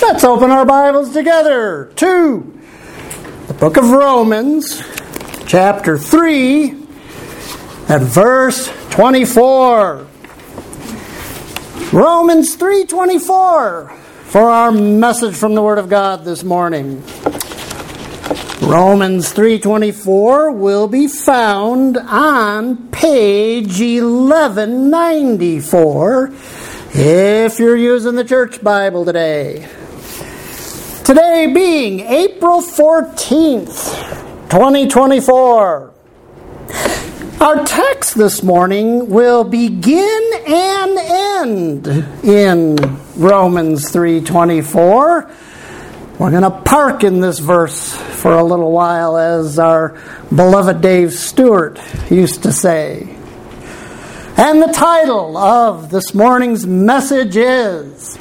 Let's open our Bibles together to the book of Romans, chapter 3, at verse 24. Romans 3:24 for our message from the Word of God this morning. Romans 3:24 will be found on page 1194 if you're using the church Bible today. Today being April 14th, 2024. Our text this morning will begin and end in Romans 3:24. We're going to park in this verse for a little while, as our beloved Dave Stewart used to say. And the title of this morning's message is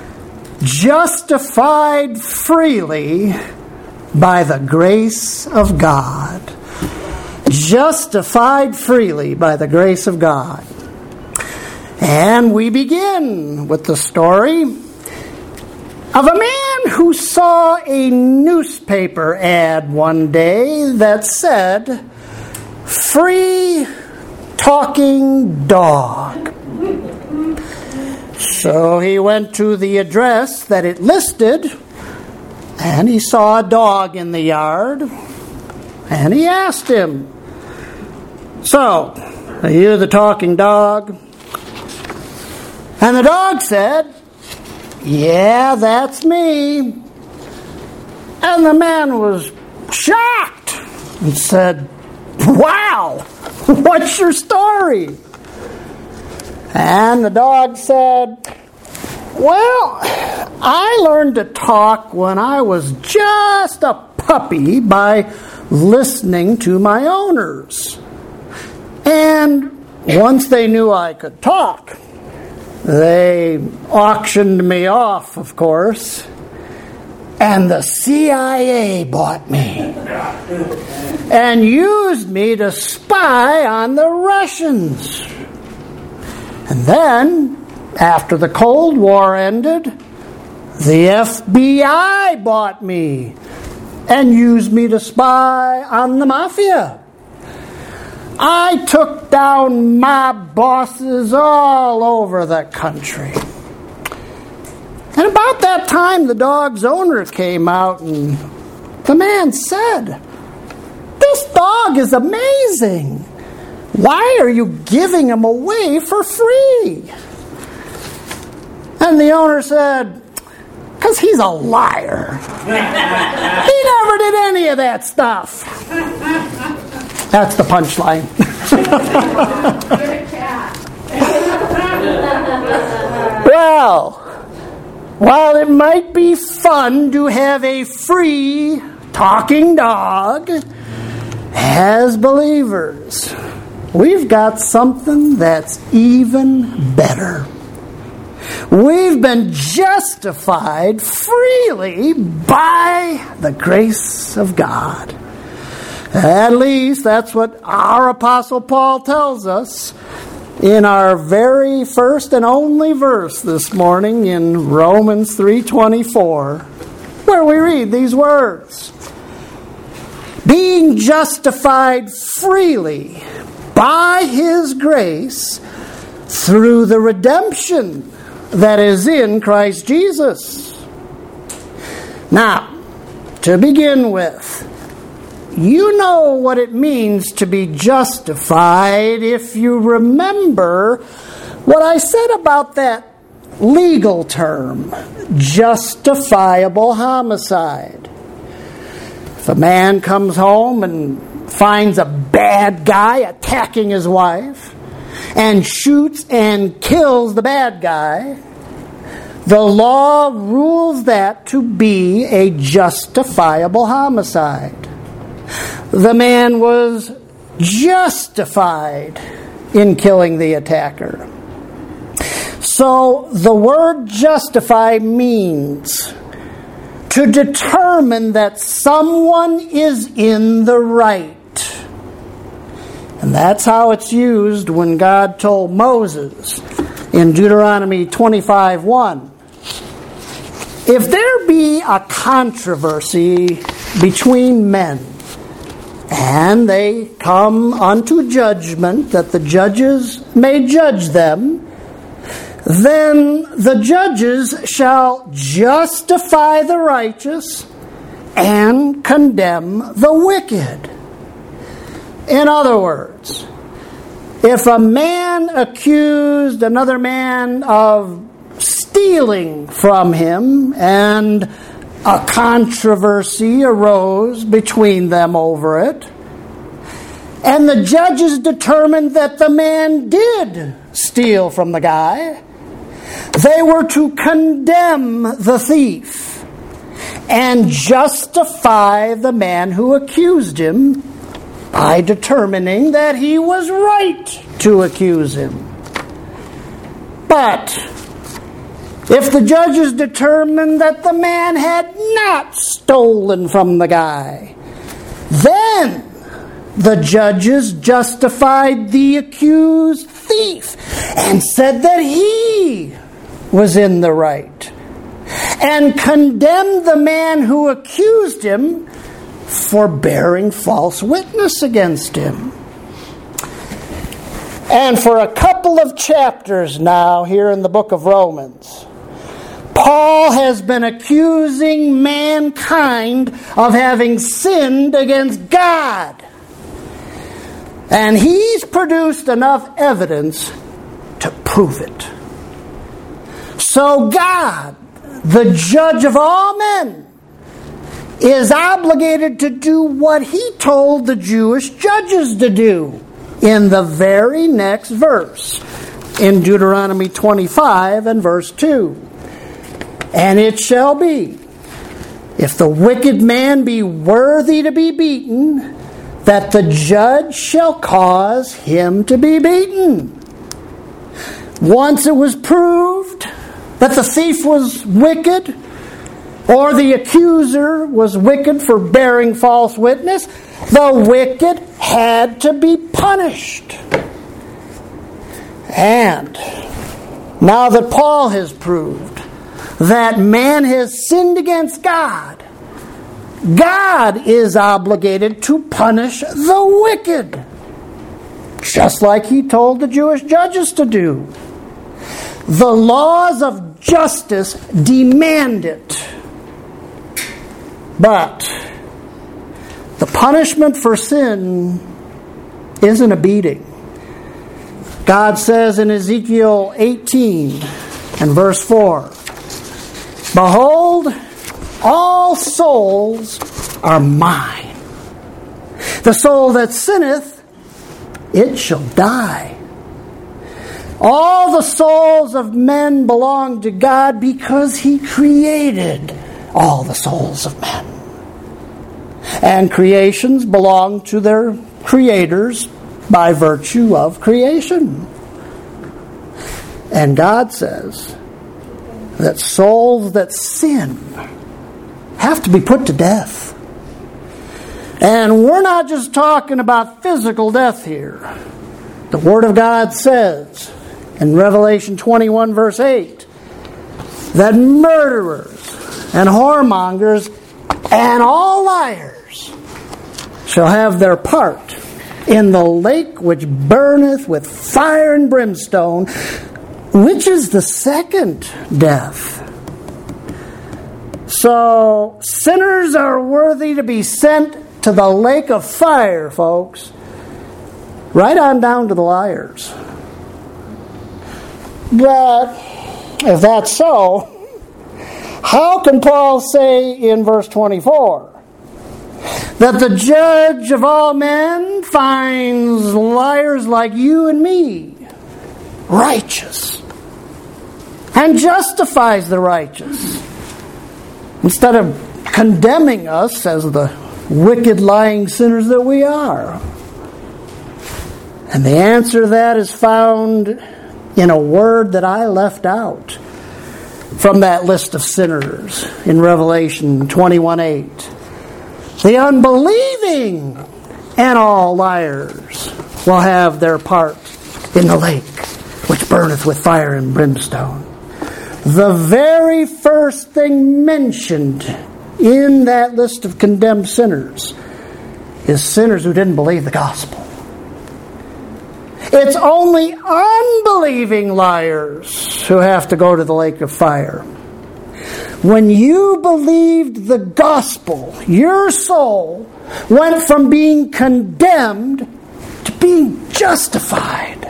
Justified Freely by the Grace of God. Justified freely by the grace of God. And we begin with the story of a man who saw a newspaper ad one day that said, "Free talking dog." So he went to the address that it listed, and he saw a dog in the yard, and he asked him, "So, are you the talking dog?" And the dog said, "Yeah, that's me." And the man was shocked and said, "Wow, what's your story?" And the dog said, "Well, I learned to talk when I was just a puppy by listening to my owners. And once they knew I could talk, they auctioned me off, of course, and the CIA bought me and used me to spy on the Russians. And then, after the Cold War ended, the FBI bought me and used me to spy on the mafia. I took down mob bosses all over the country." And about that time, the dog's owner came out, and the man said, "This dog is amazing. Why are you giving him away for free?" And the owner said, "'Cause he's a liar. He never did any of that stuff." That's the punchline. Well, while it might be fun to have a free talking dog, as believers, we've got something that's even better. We've been justified freely by the grace of God. At least that's what our Apostle Paul tells us in our very first and only verse this morning in Romans 3:24, where we read these words. Being justified freely by His grace through the redemption that is in Christ Jesus. Now, to begin with, you know what it means to be justified if you remember what I said about that legal term, justifiable homicide. If a man comes home and finds a bad guy attacking his wife and shoots and kills the bad guy, the law rules that to be a justifiable homicide. The man was justified in killing the attacker. So the word justify means to determine that someone is in the right. And that's how it's used when God told Moses in Deuteronomy 25:1, If there be a controversy between men, and they come unto judgment that the judges may judge them, then the judges shall justify the righteous and condemn the wicked. In other words, if a man accused another man of stealing from him and a controversy arose between them over it, and the judges determined that the man did steal from the guy, they were to condemn the thief and justify the man who accused him by determining that he was right to accuse him. But if the judges determined that the man had not stolen from the guy, then the judges justified the accused thief and said that he was in the right, and condemned the man who accused him for bearing false witness against him. And for a couple of chapters now here in the book of Romans, Paul has been accusing mankind of having sinned against God. And he's produced enough evidence to prove it. So God, the judge of all men, is obligated to do what he told the Jewish judges to do in the very next verse, in Deuteronomy 25 and verse 2. And it shall be, if the wicked man be worthy to be beaten, that the judge shall cause him to be beaten. Once it was proved that the thief was wicked, or the accuser was wicked for bearing false witness, the wicked had to be punished. And now that Paul has proved that man has sinned against God, God is obligated to punish the wicked, just like he told the Jewish judges to do. The laws of justice demand it. But the punishment for sin isn't a beating. God says in Ezekiel 18 and verse 4, "Behold, all souls are mine. The soul that sinneth, it shall die." All the souls of men belong to God because he created all the souls of men. And creations belong to their creators by virtue of creation. And God says that souls that sin have to be put to death. And we're not just talking about physical death here. The Word of God says in Revelation 21 verse 8 that murderers and whoremongers and all liars shall have their part in the lake which burneth with fire and brimstone, which is the second death. So sinners are worthy to be sent to the lake of fire, folks. Right on down to the liars. But if that's so, how can Paul say in verse 24 that the judge of all men finds liars like you and me righteous and justifies the righteous instead of condemning us as the wicked, lying sinners that we are? And the answer to that is found in a word that I left out from that list of sinners in Revelation 21:8. The unbelieving and all liars will have their part in the lake which burneth with fire and brimstone. The very first thing mentioned in that list of condemned sinners is sinners who didn't believe the gospel. It's only unbelieving liars who have to go to the lake of fire. When you believed the gospel, your soul went from being condemned to being justified.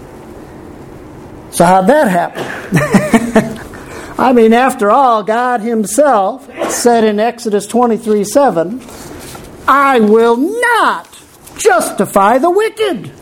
So how'd that happen? I mean, after all, God Himself said in Exodus 23:7, I will not justify the wicked.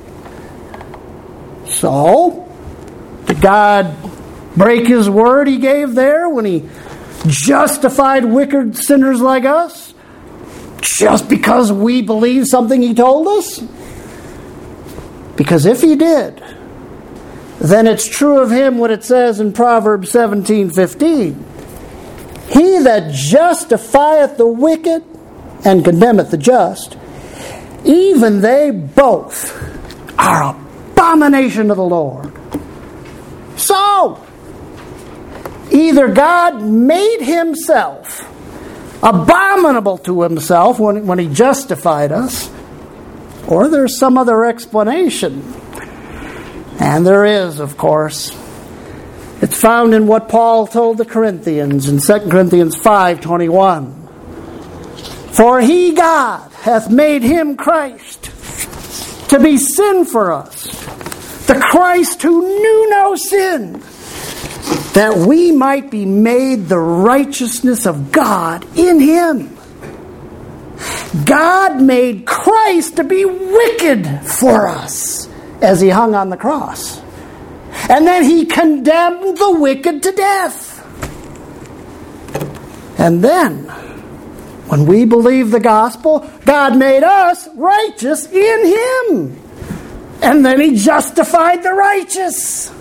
So, did God break His word He gave there when He justified wicked sinners like us? Just because we believe something He told us? Because if He did, then it's true of Him what it says in Proverbs 17:15. He that justifieth the wicked and condemneth the just, even they both are abomination to the Lord. So, either God made Himself abominable to Himself when He justified us, or there's some other explanation. And there is, of course. It's found in what Paul told the Corinthians in 2 Corinthians 5:21. For He, God, hath made Him, Christ, to be sin for us, the Christ who knew no sin, that we might be made the righteousness of God in Him. God made Christ to be wicked for us as He hung on the cross. And then He condemned the wicked to death. And then, when we believe the gospel, God made us righteous in Him. And then He justified the righteous.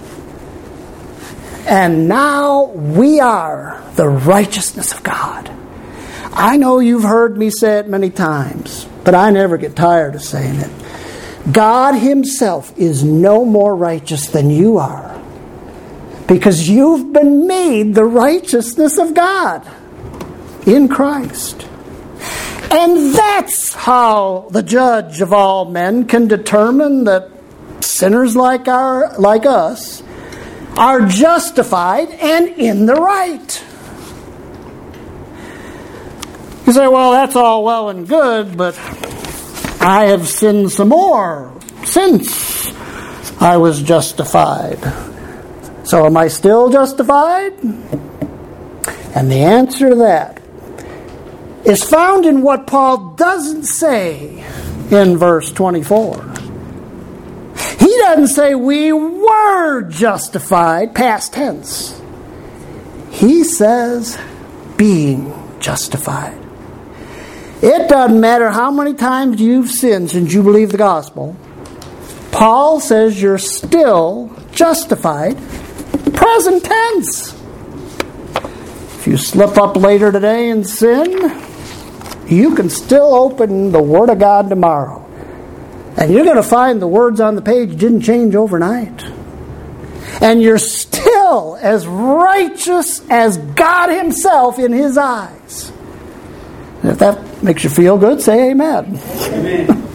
And now we are the righteousness of God. I know you've heard me say it many times, but I never get tired of saying it. God Himself is no more righteous than you are, because you've been made the righteousness of God in Christ. And that's how the judge of all men can determine that sinners like us are justified and in the right. You say, well, that's all well and good, but I have sinned some more since I was justified. So am I still justified? And the answer to that is found in what Paul doesn't say in verse 24. He doesn't say we were justified, past tense. He says being justified. It doesn't matter how many times you've sinned since you believe the gospel. Paul says you're still justified, present tense. If you slip up later today and sin, you can still open the Word of God tomorrow. And you're going to find the words on the page didn't change overnight. And you're still as righteous as God Himself in His eyes. And if that makes you feel good, say amen. Amen.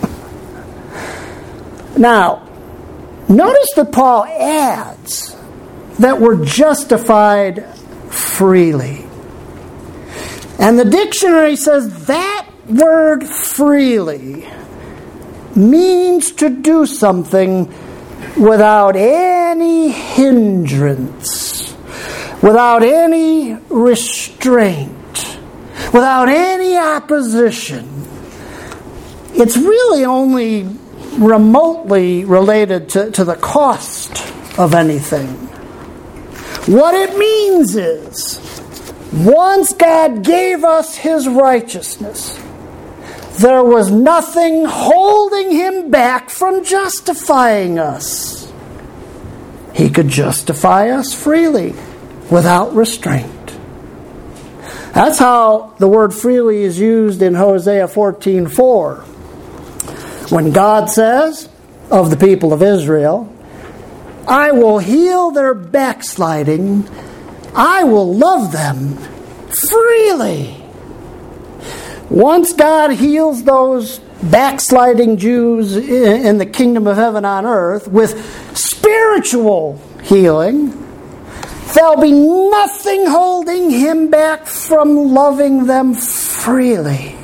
Now, notice that Paul adds that we're justified freely. And the dictionary says that word freely means to do something without any hindrance, without any restraint, without any opposition. It's really only remotely related to the cost of anything. What it means is, once God gave us His righteousness, there was nothing holding Him back from justifying us. He could justify us freely, without restraint. That's how the word freely is used in Hosea 14:4. When God says of the people of Israel, I will heal their backsliding I will love them freely. Once God heals those backsliding Jews in the kingdom of heaven on earth with spiritual healing, there'll be nothing holding him back from loving them freely.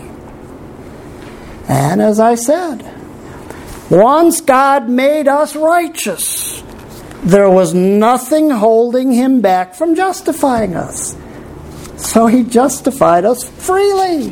And as I said, once God made us righteous, there was nothing holding him back from justifying us. So he justified us freely.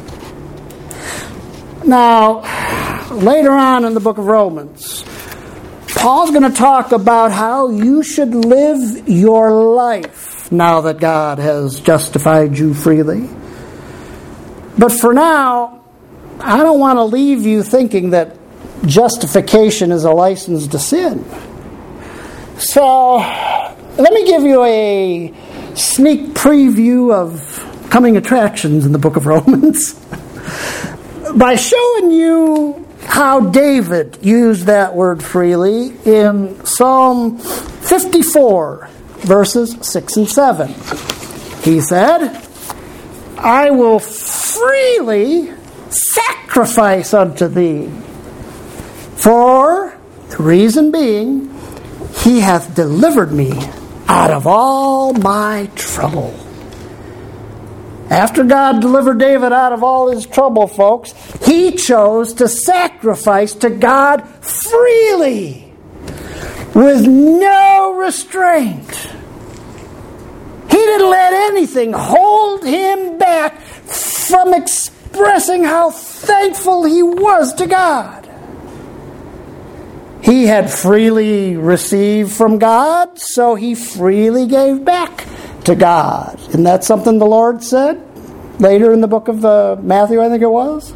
Now, later on in the book of Romans, Paul's going to talk about how you should live your life now that God has justified you freely. But for now, I don't want to leave you thinking that justification is a license to sin. So, let me give you a sneak preview of coming attractions in the book of Romans by showing you how David used that word freely in Psalm 54, verses 6 and 7. He said, I will freely sacrifice unto thee, for the reason being, he hath delivered me out of all my trouble. After God delivered David out of all his trouble, folks, he chose to sacrifice to God freely, with no restraint. He didn't let anything hold him back from expressing how thankful he was to God. He had freely received from God, so he freely gave back to God. Isn't that something the Lord said later in the book of Matthew, I think it was?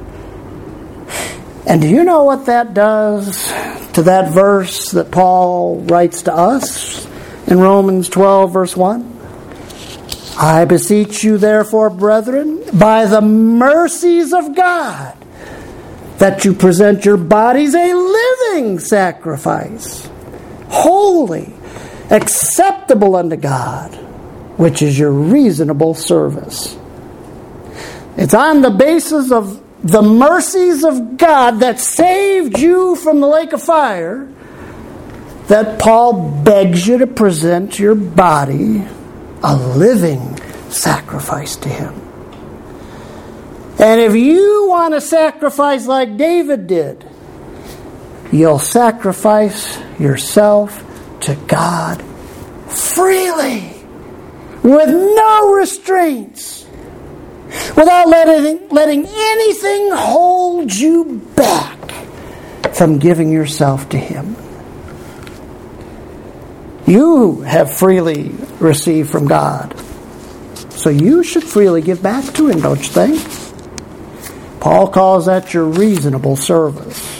And do you know what that does to that verse that Paul writes to us in Romans 12, verse 1? I beseech you, therefore, brethren, by the mercies of God, that you present your bodies a living sacrifice, holy, acceptable unto God, which is your reasonable service. It's on the basis of the mercies of God that saved you from the lake of fire that Paul begs you to present your body a living sacrifice to him. And if you want to sacrifice like David did, you'll sacrifice yourself to God freely, with no restraints, without letting anything hold you back from giving yourself to him. You have freely received from God, so you should freely give back to him, don't you think? Paul calls that your reasonable service.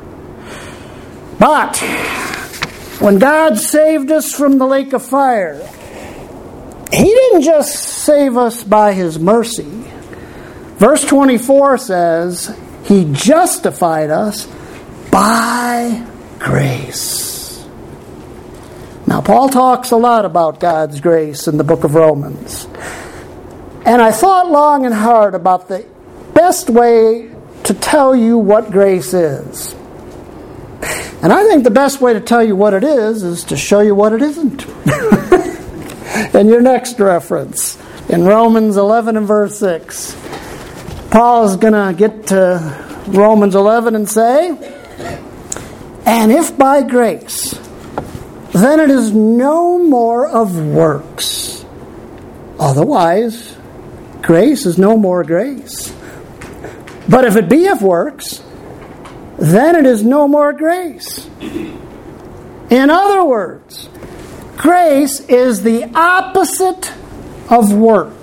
But when God saved us from the lake of fire, he didn't just save us by his mercy. Verse 24 says, he justified us by grace. Now, Paul talks a lot about God's grace in the book of Romans. And I thought long and hard about the best way to tell you what grace is. And I think the best way to tell you what it is to show you what it isn't. In your next reference, in Romans 11 and verse 6, Paul's going to get to Romans 11 and say, and if by grace, then it is no more of works. Otherwise, grace is no more grace. But if it be of works, then it is no more grace. In other words, grace is the opposite of work.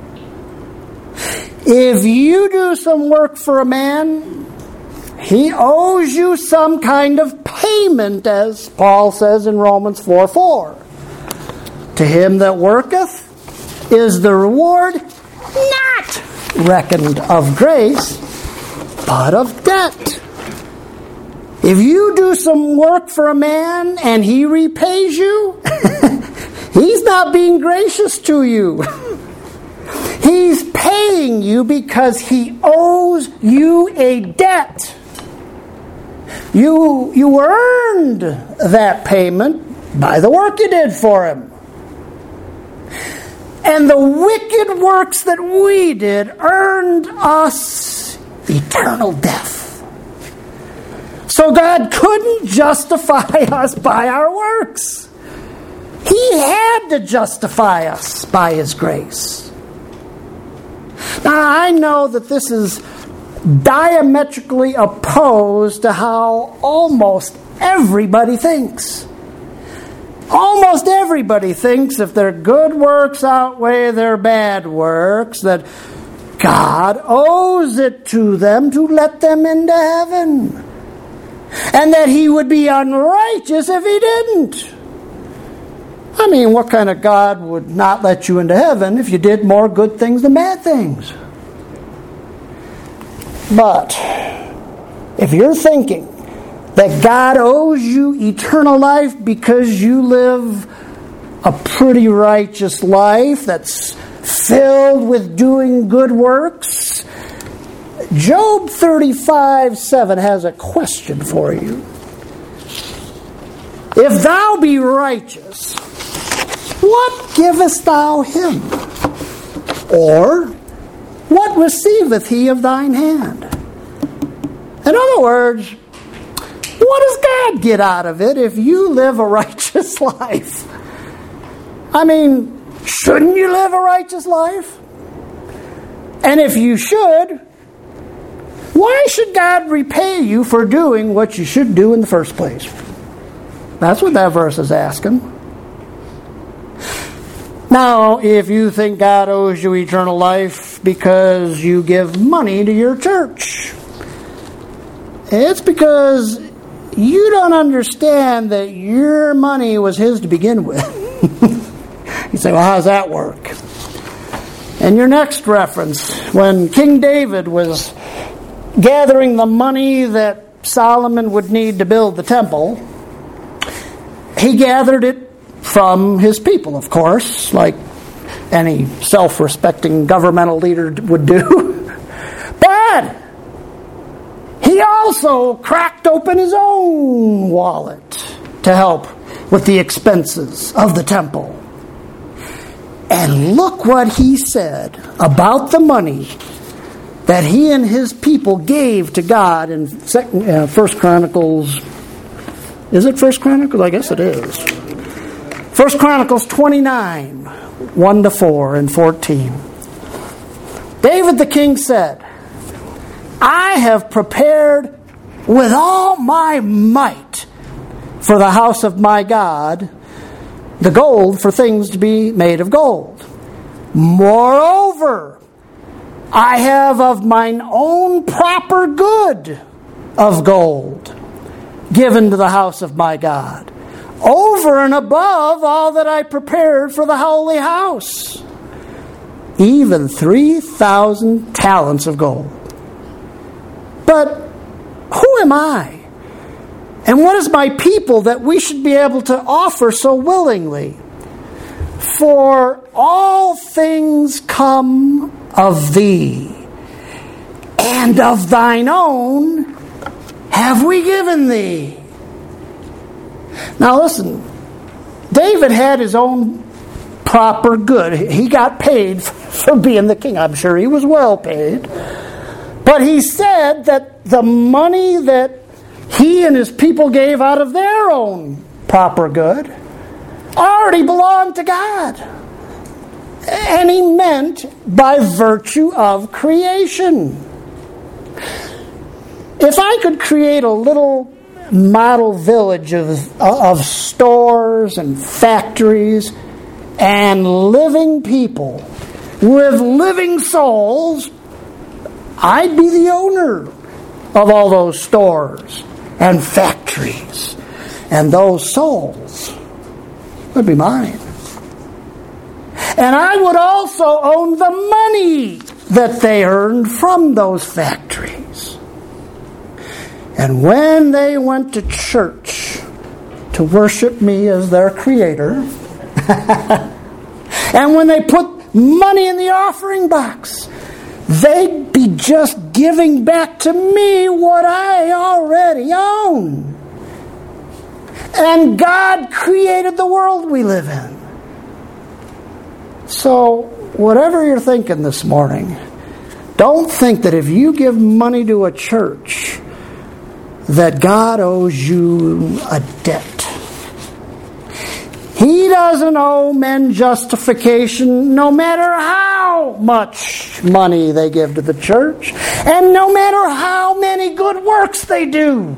If you do some work for a man, he owes you some kind of payment, as Paul says in Romans 4:4. To him that worketh is the reward not reckoned of grace, but of debt. If you do some work for a man and he repays you, He's not being gracious to you. He's paying you because he owes you a debt. You earned that payment by the work you did for him. And the wicked works that we did earned us eternal death. So God couldn't justify us by our works. He had to justify us by his grace. Now, I know that this is diametrically opposed to how almost everybody thinks. Almost everybody thinks if their good works outweigh their bad works, that God owes it to them to let them into heaven. And that he would be unrighteous if he didn't. I mean, what kind of God would not let you into heaven if you did more good things than bad things? But if you're thinking that God owes you eternal life because you live a pretty righteous life that's filled with doing good works, Job 35:7 has a question for you. If thou be righteous, what givest thou him? Or what receiveth he of thine hand? In other words, what does God get out of it if you live a righteous life? I mean, shouldn't you live a righteous life? And if you should, why should God repay you for doing what you should do in the first place? That's what that verse is asking. Now, if you think God owes you eternal life because you give money to your church, it's because you don't understand that your money was his to begin with. You say, well, how does that work? And your next reference, when King David was gathering the money that Solomon would need to build the temple, he gathered it from his people, of course, like any self-respecting governmental leader would do. But he also cracked open his own wallet to help with the expenses of the temple. And look what he said about the money that he and his people gave to God in 1 Chronicles. Is it 1 Chronicles? I guess it is. 1 Chronicles 29, 1-4 and 14. David the king said, I have prepared with all my might for the house of my God the gold for things to be made of gold. Moreover, I have of mine own proper good of gold given to the house of my God, over and above all that I prepared for the holy house, even 3,000 talents of gold. But who am I? And what is my people that we should be able to offer so willingly? For all things come of thee, and of thine own have we given thee. Now listen, David had his own proper good. He got paid for being the king. I'm sure he was well paid. But he said that the money that he and his people gave out of their own proper good already belonged to God. And he meant by virtue of creation. If I could create a little model village of stores and factories and living people with living souls, I'd be the owner of all those stores and factories, and those souls would be mine. And I would also own the money that they earned from those factories. And when they went to church to worship me as their creator, And when they put money in the offering box, they'd be just giving back to me what I already own. And God created the world we live in. So, whatever you're thinking this morning, don't think that if you give money to a church that God owes you a debt. He doesn't owe men justification no matter how much money they give to the church and no matter how many good works they do.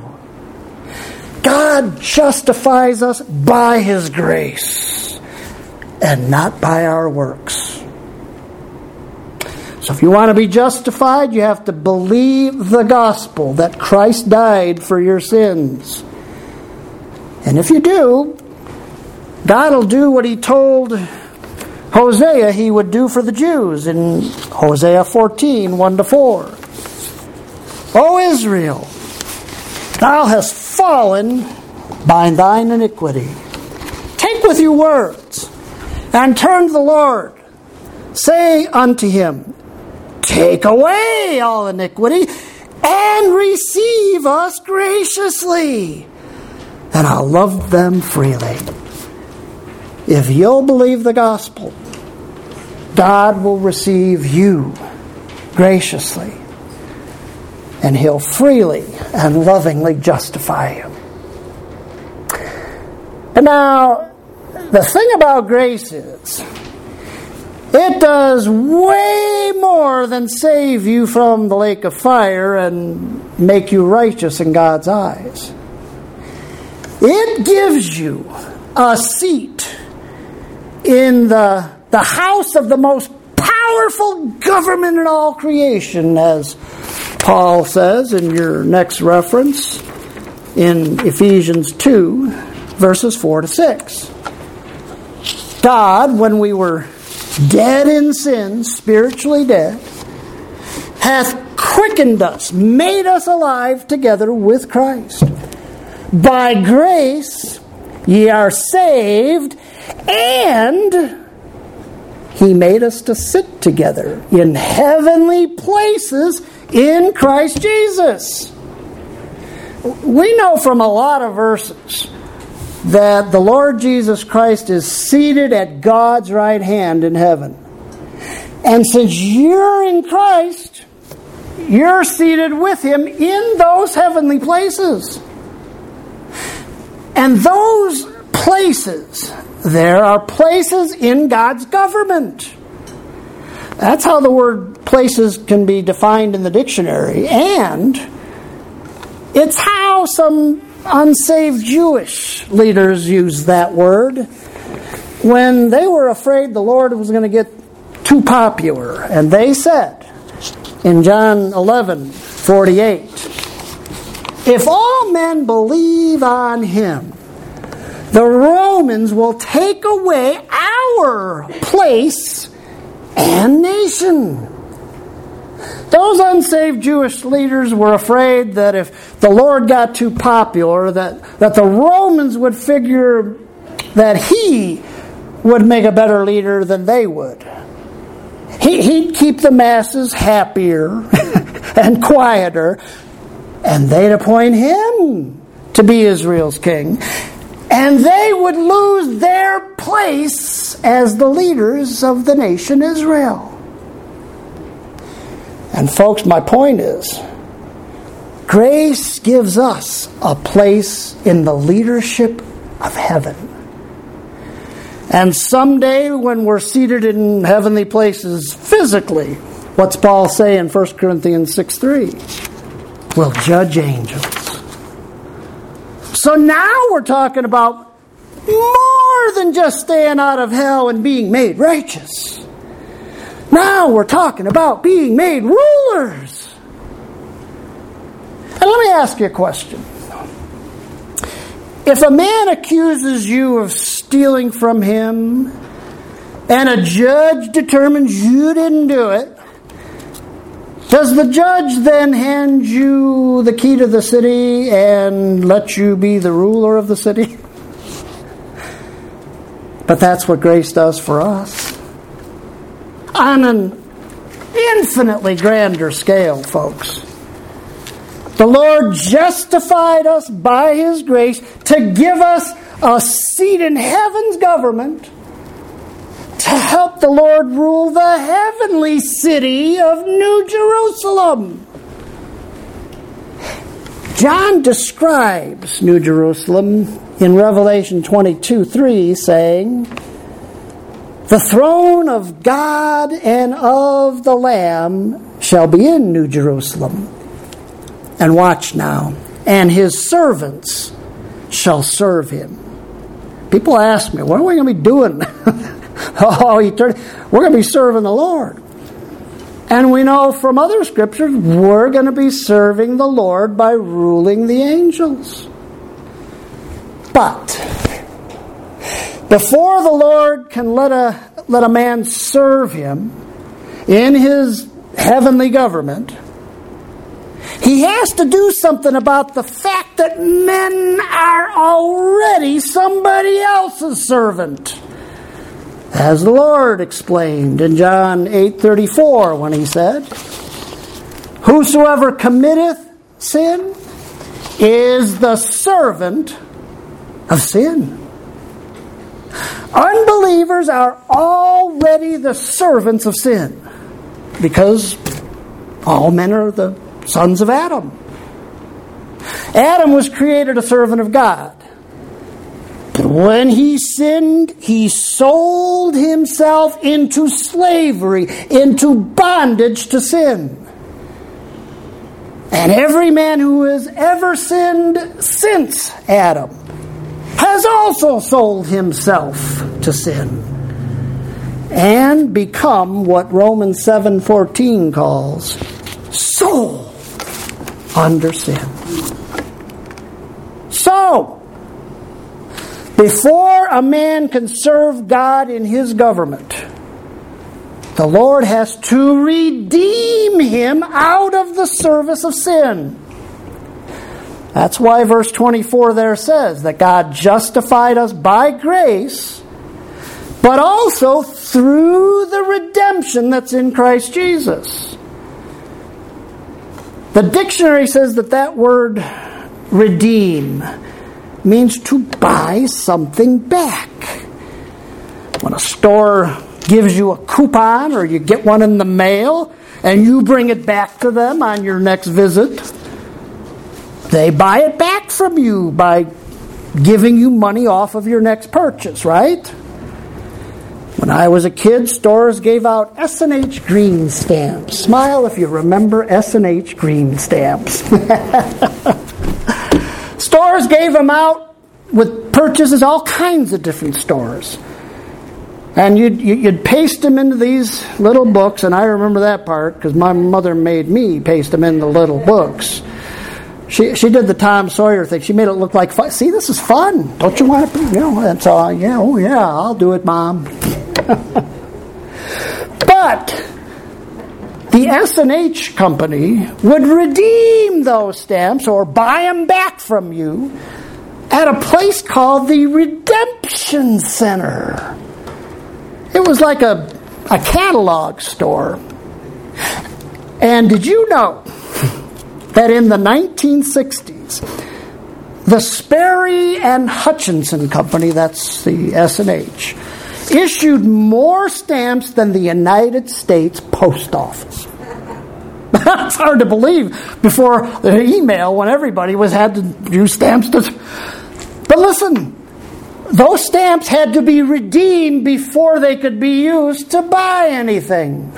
God justifies us by His grace and not by our works. So if you want to be justified, you have to believe the gospel that Christ died for your sins. And if you do, God will do what He told Hosea He would do for the Jews in Hosea 14, 1-4. O Israel, thou hast fallen by thine iniquity. Take with you words, and turn to the Lord. Say unto Him, take away all iniquity, and receive us graciously, and I'll love them freely. If you'll believe the gospel, God will receive you graciously, and He'll freely and lovingly justify you. And now, the thing about grace is, it does way more than save you from the lake of fire and make you righteous in God's eyes. It gives you a seat in the house of the most powerful government in all creation, as Paul says in your next reference in Ephesians 2, verses 4-6. God, when we were dead in sin, spiritually dead, hath quickened us, made us alive together with Christ. By grace ye are saved, and He made us to sit together in heavenly places in Christ Jesus. We know from a lot of verses that the Lord Jesus Christ is seated at God's right hand in heaven. And since you're in Christ, you're seated with Him in those heavenly places. And those places, there are places in God's government. That's how the word places can be defined in the dictionary. And it's how some unsaved Jewish leaders used that word when they were afraid the Lord was going to get too popular. And they said in John 11:48, if all men believe on Him, the Romans will take away our place and nation. Those unsaved Jewish leaders were afraid that if the Lord got too popular, that the Romans would figure that He would make a better leader than they would. He'd keep the masses happier and quieter, and they'd appoint Him to be Israel's king. And they would lose their place as the leaders of the nation Israel. And folks, my point is, grace gives us a place in the leadership of heaven. And someday when we're seated in heavenly places physically, what's Paul say in 1 Corinthians 6:3? We'll judge angels. So now we're talking about more than just staying out of hell and being made righteous. Now we're talking about being made rulers. And let me ask you a question. If a man accuses you of stealing from him, and a judge determines you didn't do it, does the judge then hand you the key to the city and let you be the ruler of the city? But that's what grace does for us. On an infinitely grander scale, folks. The Lord justified us by His grace to give us a seat in heaven's government to help the Lord rule the heavenly city of New Jerusalem. John describes New Jerusalem in Revelation 22:3, saying, "The throne of God and of the Lamb shall be in New Jerusalem. And watch now, and His servants shall serve Him." People ask me, what are we going to be doing? We're going to be serving the Lord. And we know from other scriptures, we're going to be serving the Lord by ruling the angels. But before the Lord can let a man serve Him in His heavenly government, He has to do something about the fact that men are already somebody else's servant. As the Lord explained in John 8:34 when He said, "Whosoever committeth sin is the servant of sin." Unbelievers are already the servants of sin because all men are the sons of Adam. Adam was created a servant of God. But when he sinned, he sold himself into slavery, into bondage to sin. And every man who has ever sinned since Adam has also sold himself to sin and become what Romans 7:14 calls soul under sin. So, before a man can serve God in His government, the Lord has to redeem him out of the service of sin. That's why verse 24 there says that God justified us by grace, but also through the redemption that's in Christ Jesus. The dictionary says that word redeem means to buy something back. When a store gives you a coupon or you get one in the mail and you bring it back to them on your next visit, they buy it back from you by giving you money off of your next purchase, right? When I was a kid, stores gave out S&H green stamps. Smile if you remember S&H green stamps. Stores gave them out with purchases, all kinds of different stores. And you'd paste them into these little books, and I remember that part because my mother made me paste them into little books. She did the Tom Sawyer thing. She made it look like fun. See, this is fun. Don't you want to? And so, I'll do it, Mom. But the S&H company would redeem those stamps or buy them back from you at a place called the Redemption Center. It was like a catalog store. And did you know that in the 1960s, the Sperry and Hutchinson Company, that's the S&H, issued more stamps than the United States Post Office? It's hard to believe before the email when everybody had to use stamps. But listen, those stamps had to be redeemed before they could be used to buy anything.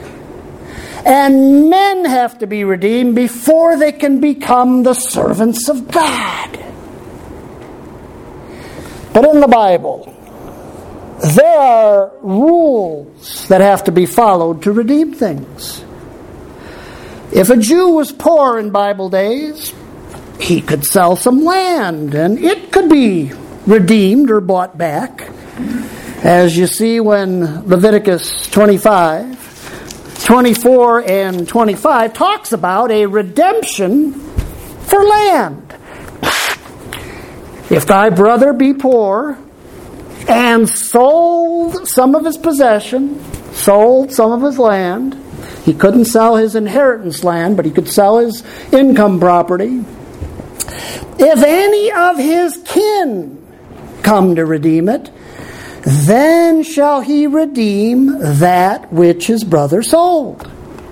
And men have to be redeemed before they can become the servants of God. But in the Bible, there are rules that have to be followed to redeem things. If a Jew was poor in Bible days, he could sell some land and it could be redeemed or bought back. As you see when Leviticus 24 and 25 talks about a redemption for land. If thy brother be poor, and sold some of his possession, sold some of his land. He couldn't sell his inheritance land, but he could sell his income property. If any of his kin come to redeem it, then shall he redeem that which his brother sold.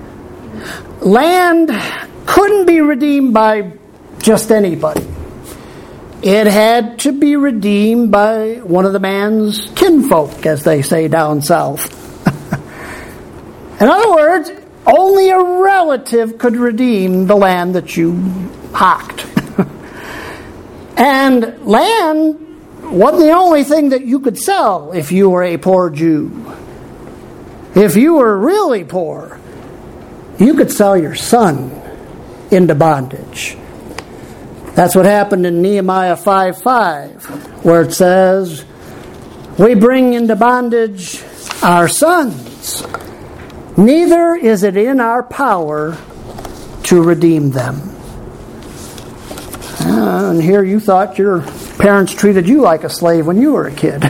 Land couldn't be redeemed by just anybody. It had to be redeemed by one of the man's kinfolk, as they say down south. In other words, only a relative could redeem the land that you hocked. And land wasn't the only thing that you could sell if you were a poor Jew. If you were really poor, you could sell your son into bondage. That's what happened in Nehemiah 5:5, where it says, "We bring into bondage our sons, neither is it in our power to redeem them." And here you thought your parents treated you like a slave when you were a kid.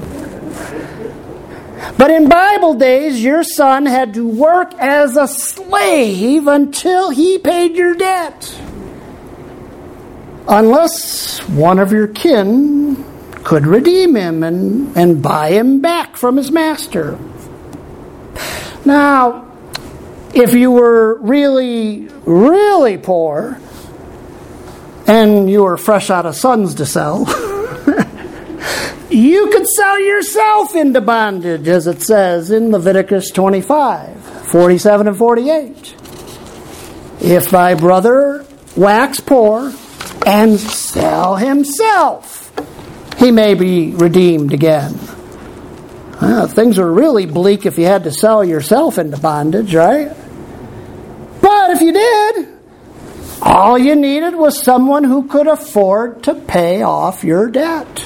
But in Bible days, your son had to work as a slave until he paid your debt. Unless one of your kin could redeem him and buy him back from his master. Now, if you were really, really poor, and you were fresh out of sons to sell, you could sell yourself into bondage, as it says in Leviticus 25:47 and 48. If thy brother wax poor and sell himself, he may be redeemed again. Things were really bleak if you had to sell yourself into bondage, right? But if you did, all you needed was someone who could afford to pay off your debt.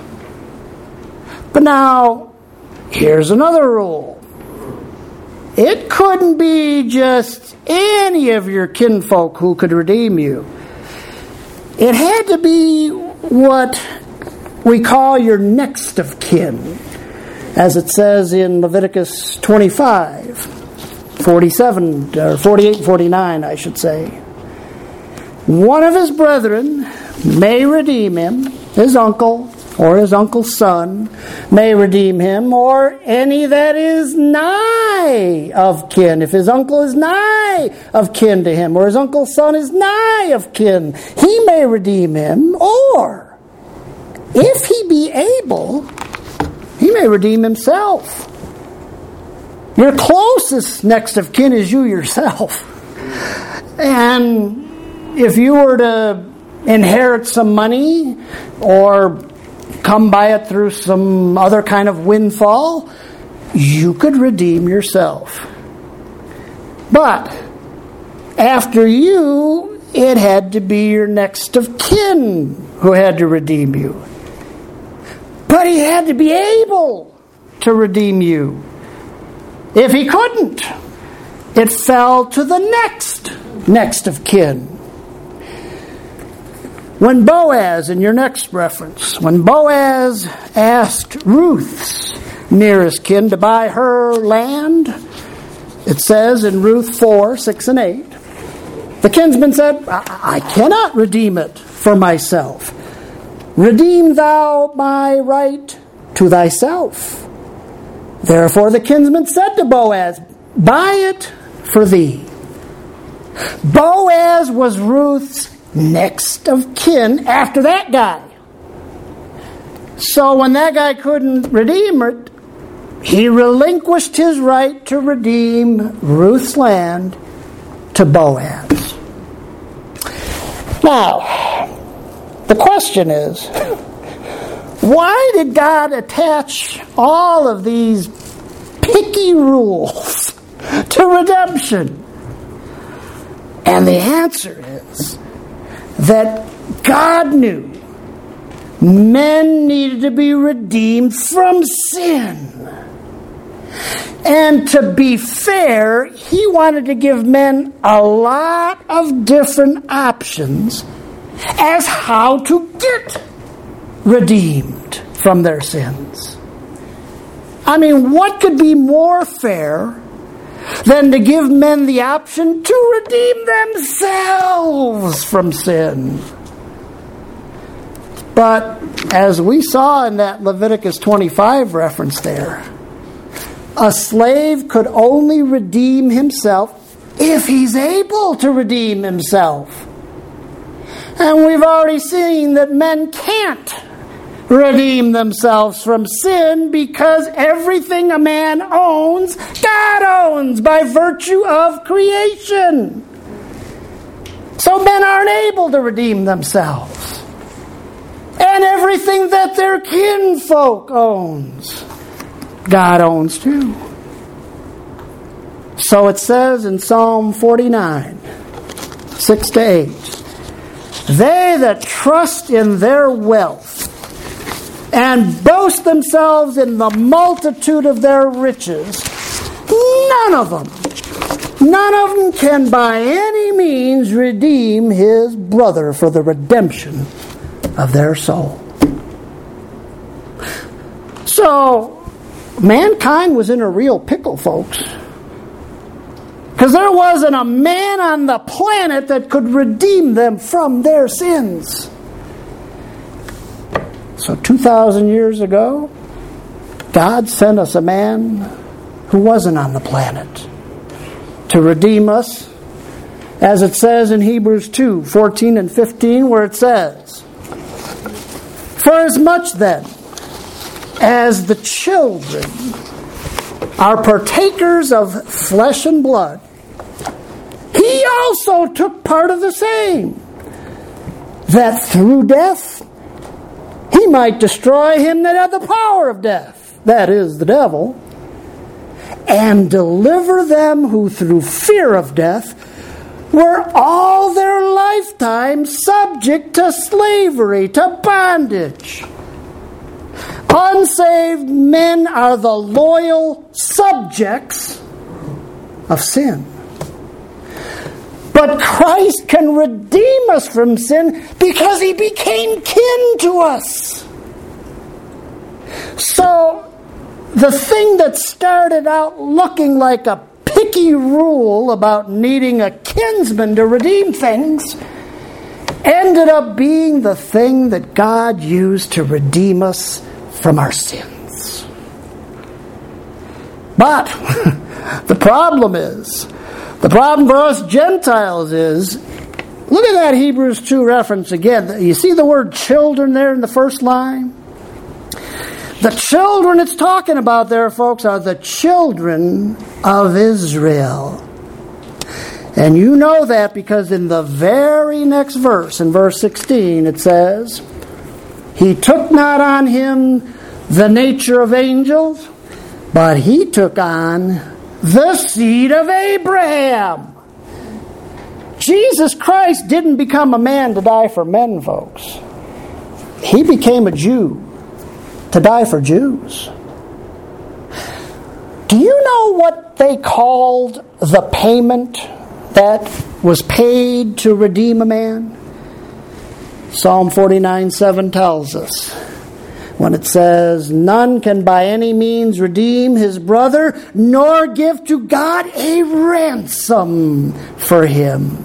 But now, here's another rule. It couldn't be just any of your kinfolk who could redeem you. It had to be what we call your next of kin, as it says in Leviticus 25:47 or 48 and 49, I should say. One of his brethren may redeem him, his uncle or his uncle's son may redeem him, or any that is nigh of kin. If his uncle is nigh of kin to him, or his uncle's son is nigh of kin, he may redeem him, or if he be able, he may redeem himself. Your closest next of kin is you yourself. And if you were to inherit some money or come by it through some other kind of windfall, you could redeem yourself. But after you, it had to be your next of kin who had to redeem you. But he had to be able to redeem you. If he couldn't, it fell to the next of kin. When Boaz, in your next reference, when Boaz asked Ruth's nearest kin to buy her land, it says in Ruth 4:6 and 8, the kinsman said, I cannot redeem it for myself. Redeem thou my right to thyself. Therefore the kinsman said to Boaz, buy it for thee. Boaz was Ruth's next of kin after that guy. So when that guy couldn't redeem it, he relinquished his right to redeem Ruth's land to Boaz. Now, the question is, why did God attach all of these picky rules to redemption? And the answer is that God knew men needed to be redeemed from sin. And to be fair, he wanted to give men a lot of different options as how to get redeemed. from their sins. I mean, what could be more fair than to give men the option to redeem themselves from sin? But as we saw in that Leviticus 25 reference there, a slave could only redeem himself if he's able to redeem himself. And we've already seen that men can't redeem themselves from sin because everything a man owns, God owns by virtue of creation. So men aren't able to redeem themselves. And everything that their kinfolk owns, God owns too. So it says in Psalm 49, 6-8, they that trust in their wealth and boast themselves in the multitude of their riches, none of them can by any means redeem his brother for the redemption of their soul. So, mankind was in a real pickle, folks. Because there wasn't a man on the planet that could redeem them from their sins. So 2,000 years ago, God sent us a man who wasn't on the planet to redeem us, as it says in Hebrews 2, 14 and 15, where it says, for as much then as the children are partakers of flesh and blood, he also took part of the same, that through death he might destroy him that had the power of death, that is, the devil, and deliver them who through fear of death were all their lifetime subject to slavery, to bondage. Unsaved men are the loyal subjects of sin. But Christ can redeem us from sin because he became kin to us. So, the thing that started out looking like a picky rule about needing a kinsman to redeem things ended up being the thing that God used to redeem us from our sins. But the problem for us Gentiles is, look at that Hebrews 2 reference again. You see the word children there in the first line? The children it's talking about there, folks, are the children of Israel. And you know that because in the very next verse, in verse 16, it says, he took not on him the nature of angels, but he took on the seed of Abraham. Jesus Christ didn't become a man to die for men, folks. He became a Jew to die for Jews. Do you know what they called the payment that was paid to redeem a man? Psalm 49:7 tells us, when it says, none can by any means redeem his brother, nor give to God a ransom for him.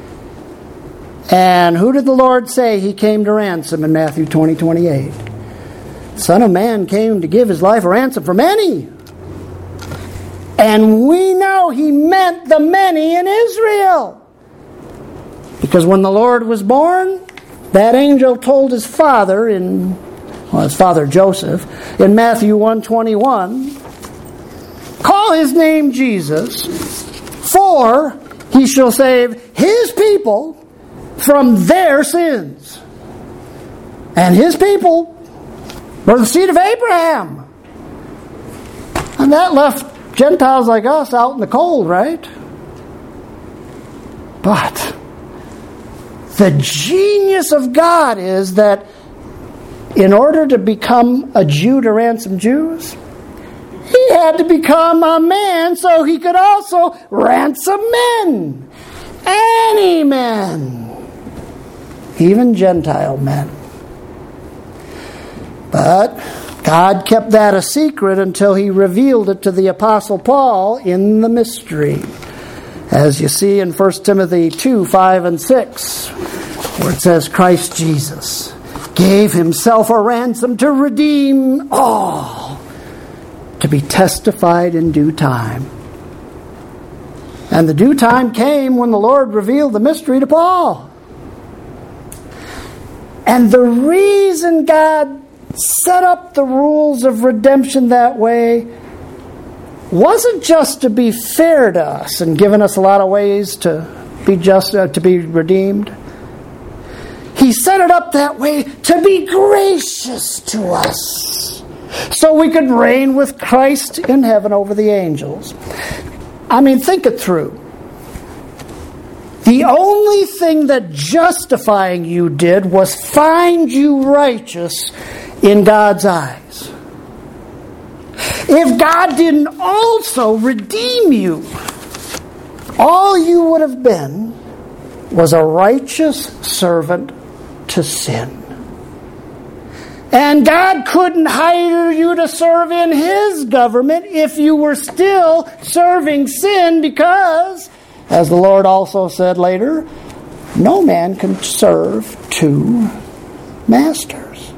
And who did the Lord say he came to ransom in Matthew 20:28? Son of Man came to give his life a ransom for many. And we know he meant the many in Israel. Because when the Lord was born, that angel told his father, his father Joseph, in Matthew 1:21, call his name Jesus, for he shall save his people from their sins. And his people were the seed of Abraham. And that left Gentiles like us out in the cold, right? But the genius of God is that in order to become a Jew to ransom Jews, he had to become a man so he could also ransom men. Any men. Even Gentile men. But God kept that a secret until He revealed it to the Apostle Paul in the mystery. As you see in 1 Timothy 2, 5 and 6, where it says, Christ Jesus gave Himself a ransom to redeem all, to be testified in due time. And the due time came when the Lord revealed the mystery to Paul. And the reason God set up the rules of redemption that way wasn't just to be fair to us and giving us a lot of ways to be just, to be redeemed. He set it up that way to be gracious to us, so we could reign with Christ in heaven over the angels. I mean, think it through. The only thing that justifying you did was find you righteous in God's eyes. If God didn't also redeem you, all you would have been was a righteous servant to sin. And God couldn't hire you to serve in His government if you were still serving sin, because, as the Lord also said later, no man can serve two masters.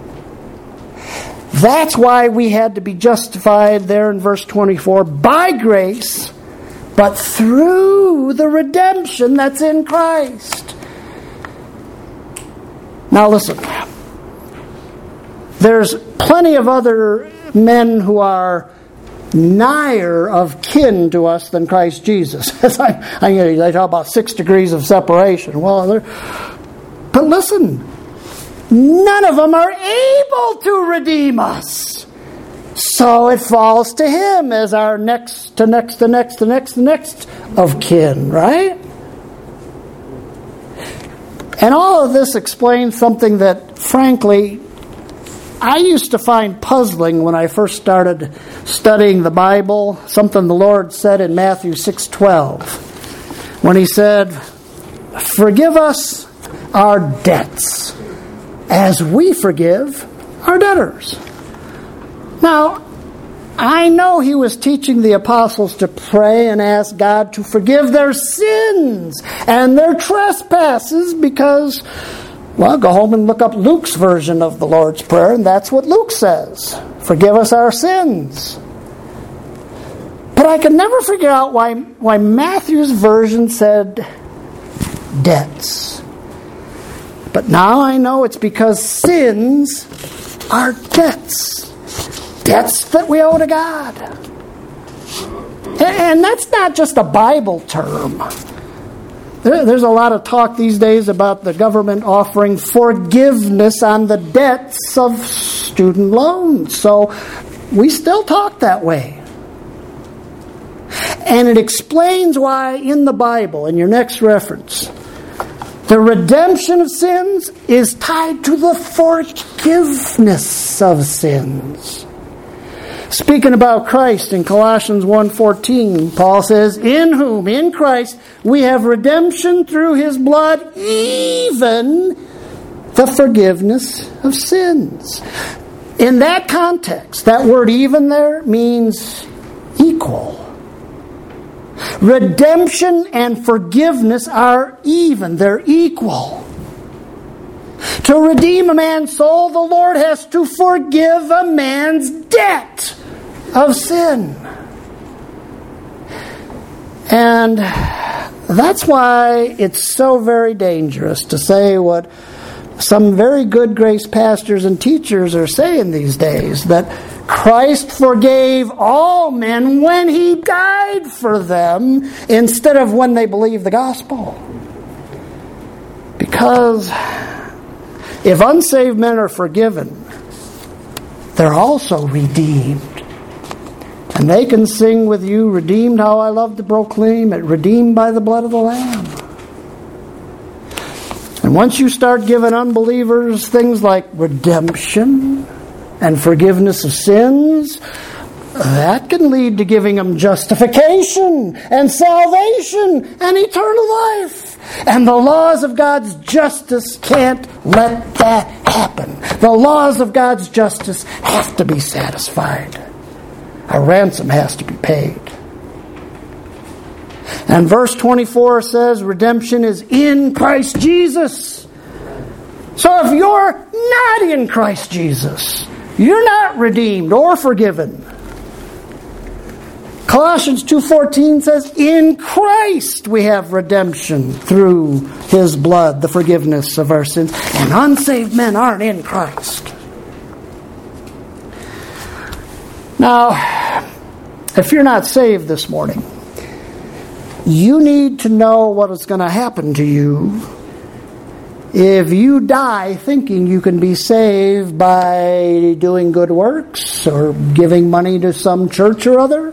That's why we had to be justified there in verse 24 by grace, but through the redemption that's in Christ. Now listen, there's plenty of other men who are nigher of kin to us than Christ Jesus. They talk about 6 degrees of separation. Well, but listen, none of them are able to redeem us. So it falls to Him as our next of kin, right? And all of this explains something that, frankly, I used to find puzzling when I first started studying the Bible. Something the Lord said in Matthew 6:12, when He said, "Forgive us our debts, as we forgive our debtors." Now, I know He was teaching the apostles to pray and ask God to forgive their sins and their trespasses because, well, go home and look up Luke's version of the Lord's Prayer, and that's what Luke says. Forgive us our sins. But I could never figure out why Matthew's version said debts. But now I know it's because sins are debts. Debts that we owe to God. And that's not just a Bible term. There's a lot of talk these days about the government offering forgiveness on the debts of student loans. So we still talk that way. And it explains why in the Bible, in your next reference, the redemption of sins is tied to the forgiveness of sins. Speaking about Christ in Colossians 1:14, Paul says, "In whom, in Christ, we have redemption through His blood, even the forgiveness of sins." In that context, that word "even" there means equal. Redemption and forgiveness are even. They're equal. To redeem a man's soul, the Lord has to forgive a man's debt of sin. And that's why it's so very dangerous to say what some very good grace pastors and teachers are saying these days, that Christ forgave all men when He died for them instead of when they believe the gospel. Because if unsaved men are forgiven, they're also redeemed. And they can sing with you, "Redeemed, how I love to proclaim it, redeemed by the blood of the Lamb." And once you start giving unbelievers things like redemption and forgiveness of sins, that can lead to giving them justification and salvation and eternal life. And the laws of God's justice can't let that happen. The laws of God's justice have to be satisfied. A ransom has to be paid. And verse 24 says redemption is in Christ Jesus. So if you're not in Christ Jesus, you're not redeemed or forgiven. Colossians 2:14 says, in Christ we have redemption through His blood, the forgiveness of our sins. And unsaved men aren't in Christ. Now, if you're not saved this morning, you need to know what is going to happen to you if you die thinking you can be saved by doing good works or giving money to some church or other.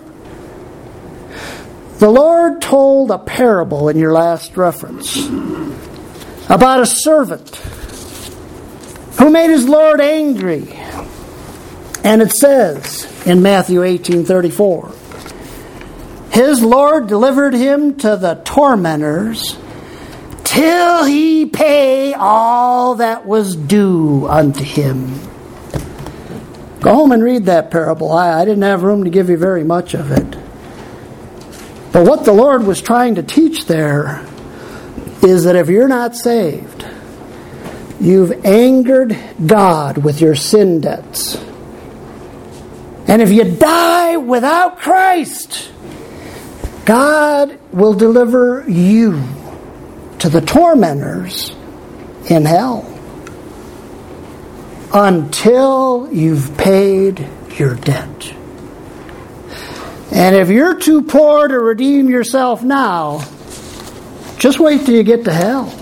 The Lord told a parable in your last reference about a servant who made his Lord angry. And it says in Matthew 18:34, his Lord delivered him to the tormentors till he pay all that was due unto him. Go home and read that parable. I didn't have room to give you very much of it. But what the Lord was trying to teach there is that if you're not saved, you've angered God with your sin debts. And if you die without Christ, God will deliver you to the tormentors in hell until you've paid your debt. And if you're too poor to redeem yourself now, just wait till you get to hell.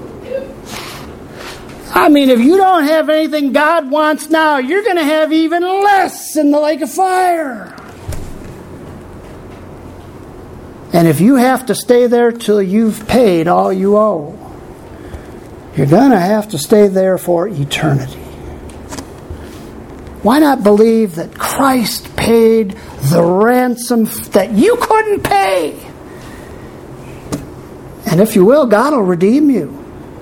I mean, if you don't have anything God wants now, you're going to have even less in the lake of fire. And if you have to stay there till you've paid all you owe, you're going to have to stay there for eternity. Why not believe that Christ paid the ransom that you couldn't pay? And if you will, God will redeem you.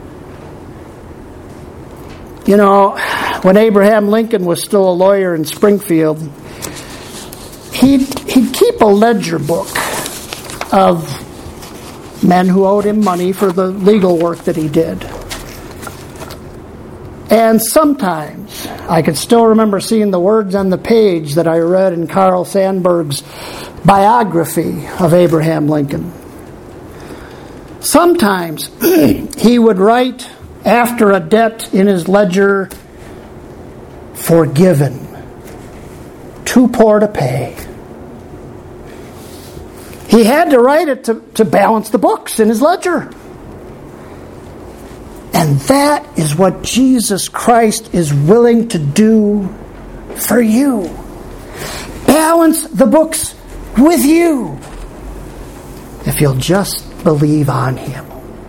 You know, when Abraham Lincoln was still a lawyer in Springfield, he'd keep a ledger book of men who owed him money for the legal work that he did. And sometimes I could still remember seeing the words on the page that I read in Carl Sandburg's biography of Abraham Lincoln. Sometimes he would write after a debt in his ledger, forgiven, too poor to pay. He had to write it to balance the books in his ledger. And that is what Jesus Christ is willing to do for you. Balance the books with you if you'll just believe on Him.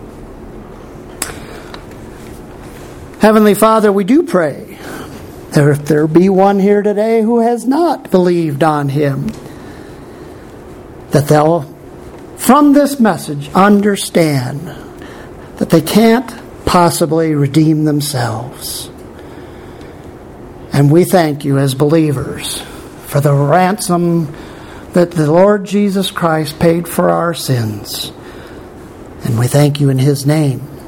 Heavenly Father, we do pray that if there be one here today who has not believed on Him, that they'll, from this message, understand that they can't possibly redeem themselves. And we thank you as believers for the ransom that the Lord Jesus Christ paid for our sins. And we thank you in His name.